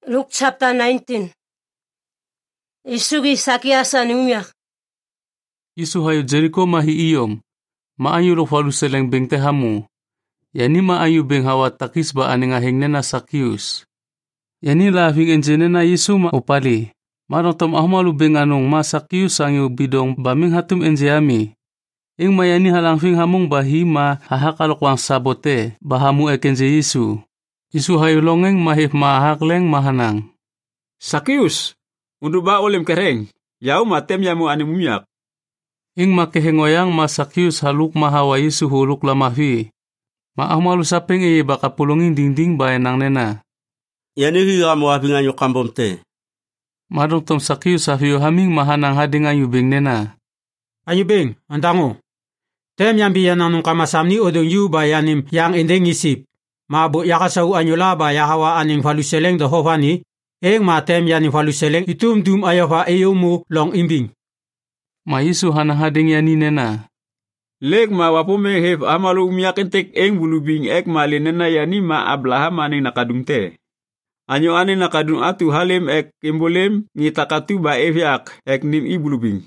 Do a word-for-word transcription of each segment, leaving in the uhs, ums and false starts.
Luke chapter nineteen. Isugi sakiasa ni umyak. Isu hayo Jericho mahi iyom, maayo lo faluseleng beng tehamu. Yani maayo beng hawa takis ba aning ahing nena Sakius. Yani lahing enjene na Yesu ma upali. Marong tom ahmalu beng anong ma Sakius ang yu bidong baming hatum enjeami. Ing mayani halangfing hamong bahi ma hahakalokwang sabote bahamu ekenje Yesu. Isu hayo longeng mahif mahakleng mahanang. Sakius, undu ba olim kereng, yau matem yamu aning umyak. Ing makehengoyang ma Sakius haluk mahawa Yesu huluk lamahi. Maahmalu sapeng iye baka pulunging dingding bayan nang nena. Yani higa mo abingan yu kambom te. Madong tom Sakius hafiyo haming mahanang hading ayubing nena. Ayubing, antango. Tem yambi yananong kamasamni odong yu bayanim yang indeng isip. Mabu yakasau anyula ba yahawa aning faluseleng dohovani. Eng matem yaning faluseleng itum dum ayawa eyomu long imbing. Ma Yesu hanang hading yani nena. Leg ma wapume hef amalu umyak entek eng bulubing ek malinena yani ma Abraham aning nakadung te. Anyo aning nakadung atu halim ek imbolem ngitakatu ba evyak ek nim ibulubing.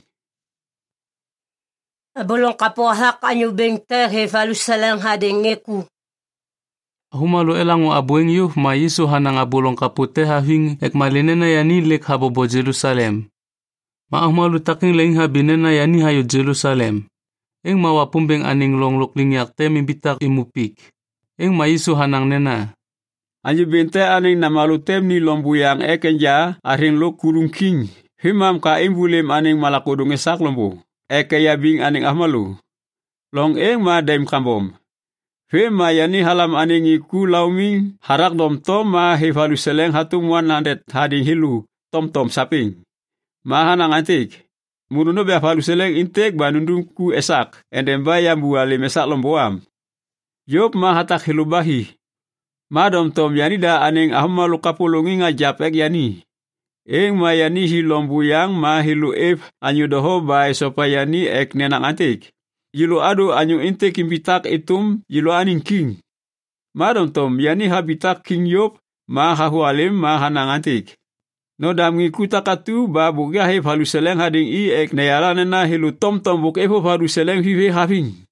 Abolong kapohak anyo beng te he faluseleng hading ngeku. Humalo elango abueng yuh ma Yesu hanang abolong kapute hafing ek malinena yani lek habobo Jerusalem. Ma ahmalu taking leng habinena yani hayo Jerusalem. Eng mawapumbeng aning longlok lingyak te mimbitak imupik. Eng ma Yesu hanang nena. Anyo bente aning namalu tem ni lombuyang ekenja aring lo kurung king. Himam ka imbulem aning malakodong esak lombo. Eke yabing aning ahmalu. Long eng ma daim kambom. Fema yani halam aning iku lauming harak dom tom ma hevalu seleng hatum one hundred hading hilu tom tom saping. Mahanang antik. Muruno be halu seleng intek banundung ku esak endemba yang buale mesak lomboam. Yop ma hatak hilu bahi. Ma dom tom yani da aning ahmalu kapulungi ngajapek yani. Eng ma yani hilombu yang ma hilu ef anyu doho bai sopayani ek nenang antik. Yilo adu anyu inte kimbitak itum yilo aning king. Madam tom yani habitak king yop ma hahualim ma hanang antik. No dam ngikuta katu ba buga he halu seleng hading i ek neyala nena hilu tom tom buk efo halu seleng hive having.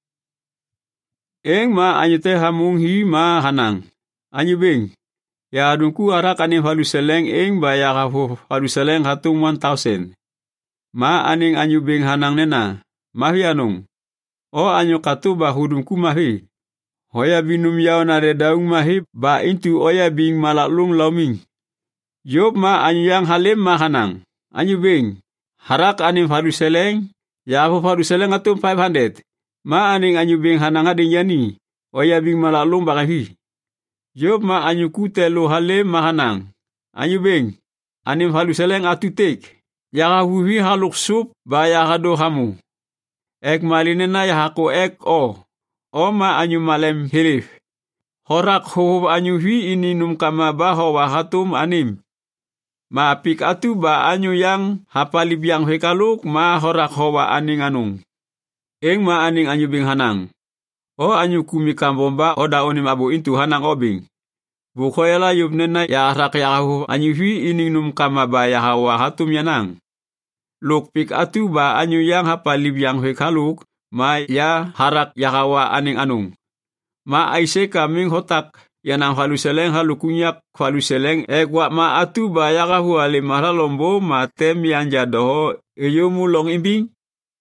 Eng ma anyu te hamung hi ma hanang. Anyu bing. Ya adungku arak aning halu seleng eng ba ya hafu halu seleng hatung one thousand. Ma aning anyu bing hanang nena. Mahi anung. O anyo katu ba hudungku mahi. Hoya binum yao nare daung mahi ba intu oya bing malaklung lauming. Yop ma anyo yang halim mahanang. Anyo bing. Harak aning faru seleng. Ya hafu faru seleng atum five hundred. Ma aning anyo bing hanang ading yani. Oya bing malaklung bakahi. Yop ma anyo kute lo halim mahanang. Anyo bing. Aning faru seleng atutek. Ya hafu hi haluk sup ba ya hado hamu. Ek malinena ya hako ek o. O ma anyu malem hilif. Horak hohob anyu hi ini num kama baho wa hatum anim. Ma apik atu ba anyu yang hapalib yang hekaluk ma horak hoa aning anung. Eng ma aning anyu bing hanang. O anyu kumi kambomba oda onim abu intu hanang obing. Bukoyala yubnena ya harak ya ho anyu hi ini num kama ba ya hawa hatum yanang. Luk pik atu ba anyu yang hapalib yang hekaluk, ma ya harak yakawa aning anung. Ma aise kaming hotak, yanang halu seleng halukunyak halu seleng ekwa ma atu ba yakahu alimara lombo ma tem yang jadoho eyomu long imbing.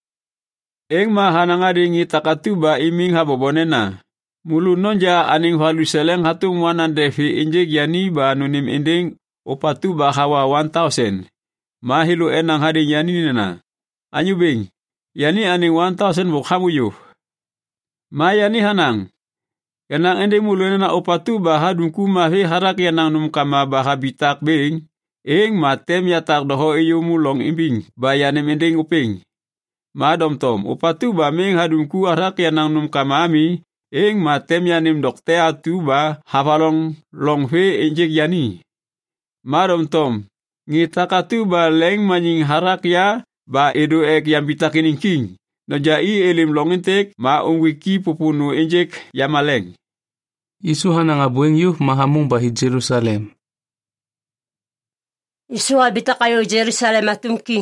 Eng ma hanang adingi takatu ba iming habobonena. Mulu nonja aning halu seleng hatung wanan devi injek yani ba nunim inding opatu ba hawa one thousand. Mahilu enang hading yani nena. Anyu bing. Yani aning one thousand buk hamu yuh. Ma yani hanang. Yanang ende mulu nena opatu baha dungku mahi harak yanang num kama baha bitak bing. Eng matem yatak doho iyo mulong imbing. Bayanem ending uping. Ma dom tom. Opatu ba ming hadungku harak yanang num kamami. Eng matem yanim dokte atu ba hafalong long fe injek yani. Ma dom tom. Ngita katu ba leng manying harak ya ba edo ek yang bitakining king. No jai elim longintek ma ungwiki pupunu injek ya maleng. Isu hanang abueng yuh mahamung bahi Jerusalem. Isu habita kayo Jerusalem atumking.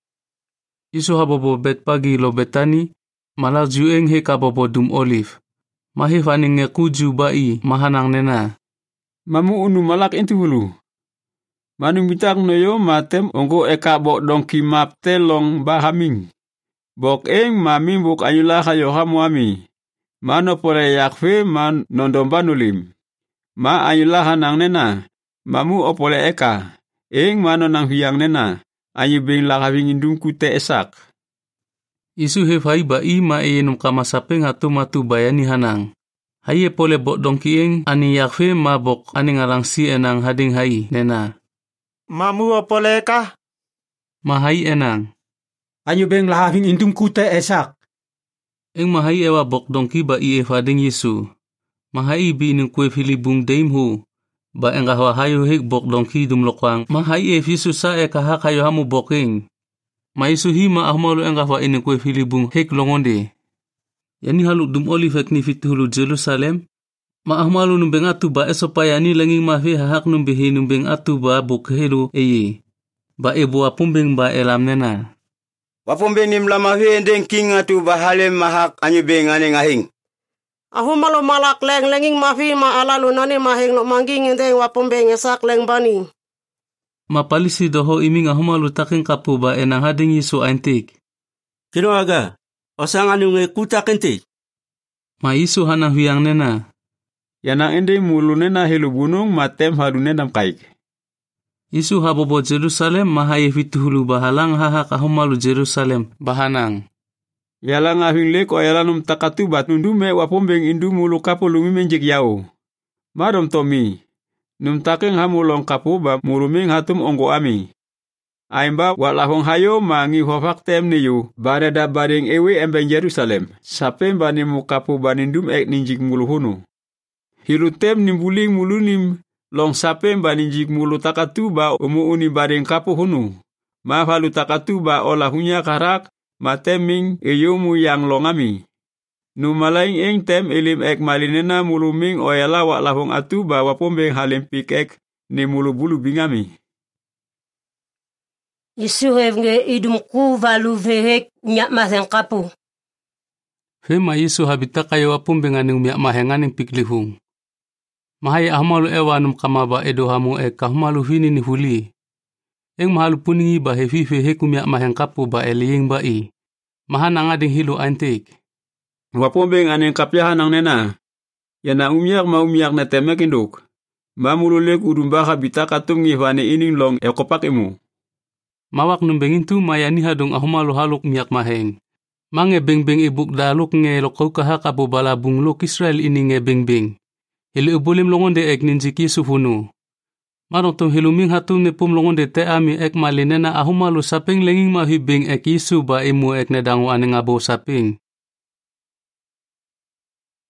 Isu habobo bet pagi lo Betani, malar jueng he kabobo dum olive. Mahi faning ngekuju bai mahanang nena. Mamu unu malak intu hulu. Manu bitang noyo matem ongko eka bok dongki mapte long bahaming. Bok eng mami buk anyula kayo hamuami. Mano pore yakfe man nondombanulim. Ma anyula hanang nena. Mamu opole eka. Eng mano nang hiyang nena. Anyu bing lakawing indung kute esak. Isu he fai bai ma e num kamasapeng hatu matu bayani hanang. Hai e pole bok dongki eng ani yakfe ma bok ani ngalang si enang hading hai nena. Mamu opole ka? Mahai enang. Anyu beng lahawing indung kute esak. Eng mahai ewa bok dongki ba i e fading Yesu. Mahai bi ning kue filibung deim hu. Ba enga hawa hayo hek bok dongki dum lokwang. Mahai e fisu sa e kahak hayo hamu boking. Ma Yesu hi ma ahmalu enga hawa inin kue filibung hek longonde. Yani haluk dum olivek ni fitu hulu Jerusalem. Ma ahmalu numbeng atu ba esopaya ni langing mafi hahak numbehi numbeng atu ba bukhelu eye. Ba ebo apumbeng ba elam nena. Wapumbeng nim lama fi endeng king atu ba halem mahak anyu beng ane ngahing. Ahu malo malak leng lenging mafi ma alalu nani mahing no mangging endeng wapumbeng esak leng bani. Ma palisi doho iming ahumalu taking kapu ba enang hading Yesu antik. Kino aga, osang anu nge kuta kentik. Ma Yesu hanang huyang nena. Yanang ende mulu nena helu bunung matem halu nenam kaik. Isu habobo Jerusalem mahai fitu hulu bahalang hahak ahumalu Jerusalem bahanang. Yalang ahing leko yalanum takatu bat nundume wapombeng indu mulu kapo lumi menjek yao. Madom tomi. Num taking hamulong kapo ba muruming hatum onggo ami. Aimba walahong hayo mangi hofak tem niyu barada baring ewe embeng Jerusalem. Sapem banimu kapo banindum ek ninjik mulu hunu. Hiru tem nimbuling mulunim long sapem baninjik mulu takatu ba umu uni baring kapo hunu. Ma halu takatu ba olahunya karak mateming eyomu yang longami. Numalaing eng tem elim ek malinena muluming oyala wak lahong atu ba wapombeng halimpik ek ni mulu bulu bingami. Isu hevnge idum ku valu vehek nyak maseng kapu. Fema Yesu habita kayo wapombeng aning miak mahenganing piklihung. Mahai ahmalu ewa num kamaba edo hamu e kahmalu hini ni huli. Eng mahalu puningi ba hefife heku miak maheng kapu ba eliyeng ba i. Mahanang ading hilu antik. Wapombeng aning kapyahan ang nena. Yana umiyak ma umiyak na temek induk. Mamululek udumbaka bita katum ngihwane ining long ekopak imu. Mawak numbengin tu mayani hadong ahumalu haluk miak maheng. Mange beng-beng ibuk daluk nge lokau kahak abu balabung luk Israel ini nge beng-beng. Hili ubulim longonde ek ninjik Yesu hunu. Marong tong hiluming hatum ne pum longonde te ami ek malinena ahumalu sapeng lenging mahibing ek Yesu ba imu ek nedangu ane ngabo sapeng.